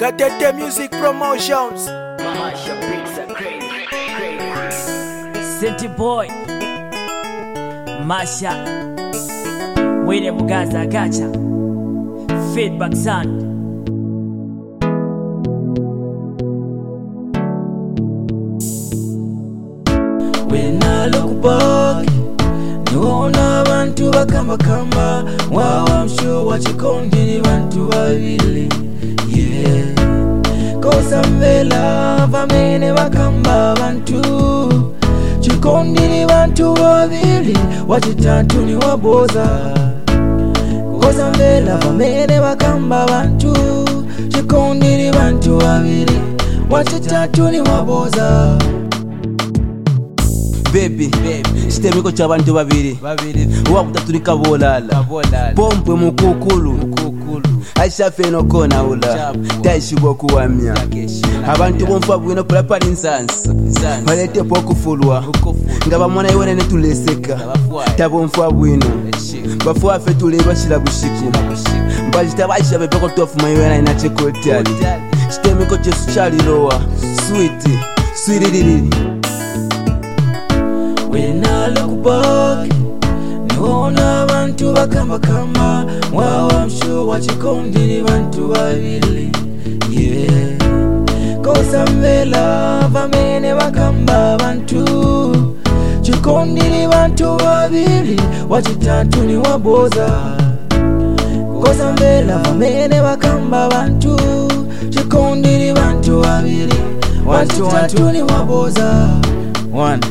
Gatete Music Promotions. Masha beats are crazy. City boy Masha Wile Mugaza Gacha Feedback Sound. When I look back, niwaona abantu bakambakamba wawa mshuwa chikondini bantu babili, yeah. Kosa mbela vamene bakamba bantu chikondini bantu babili, wachitatu ni waboza. Kosa mbela vamene bakamba bantu chikondini bantu babili, wachitatu ni waboza. Baby, sitemiko cha bantu babiri wakutaturika bolala pompwe mukukulu aisha feno kona ula taishibwa kuwamya abantu bomfa bwino pulapali nsansa balete pokufulwa nga bamwana iwene netuleseka tabomfa bwino bafuwa fe tuleba shila bushiku mbajita baisha bepeko tofuma iwena inachekotali sitemiko chesu chalilowa sweetie. When I look back, niwaona abantu bakambakamba wawa mshuwa chikondini bantu babili, yeah. Kosa mbela vamene bakamba bantu chikondini bantu babili, wachitatu ni waboza. Kosa mbela vamene bakamba bantu chikondini bantu babili, wachitatu ni waboza. One.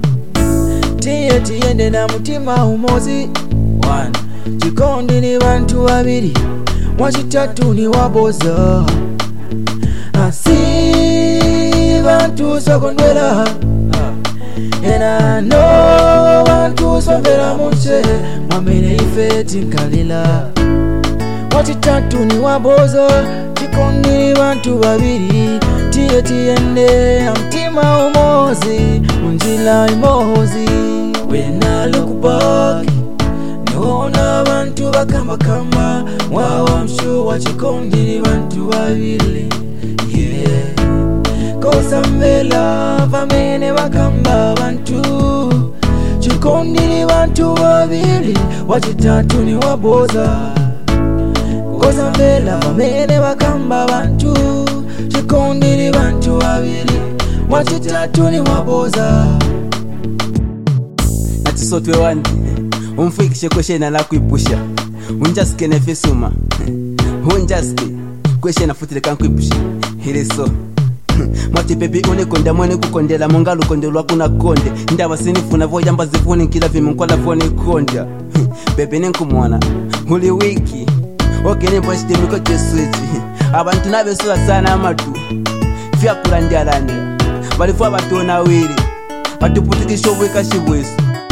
Tiende na mutima umozi, one. Chikondi bantu babili, wachitatu ni waboza. Asi bantu sokondwela, and I know bantu sombela munche mwamene ife tinkalila. Wachitatu ni waboza, chikondi bantu babili, tiende na mutima umozi, unjila imozi. When I look back, niwaona abantu bakambakamba wawa mshuwa chikondini bantu babili, yeah. Kosa mbela vamene bakamba bantu chikondini bantu babili, wachitatu ni waboza. Kosa mbela vamene bakamba bantu chikondini bantu babili, wachitatu ni waboza. Natisotwe wandi umfikishe kweshena la kuipusha unjaske nefesuma unjaske kweshena futile kankuipusha hiliso mwati pepi unikonda mwene kukondela mongalu kondelwa kuna konde ndaba sinifuna voyamba zivuni kila vimu nkola fone konda bebe ninkumwana uli wiki okene mpochitemiko jeswiti abantu nabesula sana amatu fya kulandyalani balifu abatona wili batuputikisha obweka shibwesu.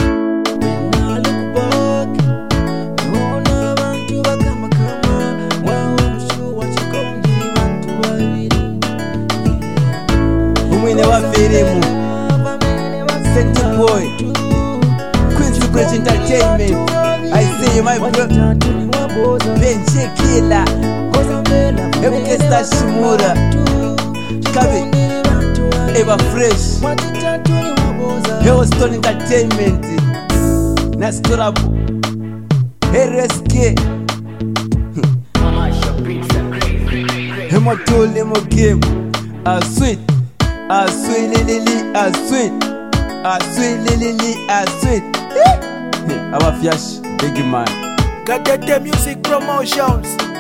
Umwine wa filmu City boy Queen's Bridge Entertainment. I see you my bro Benche Kila Ebukesta Shimura Kabe Eva Fresh Hellstone Entertainment Nastorabu RSK Masha beats are crazy. Hemotole Hemo Game Sweet sweet. Our flash, big man. Gatete Music Promotions.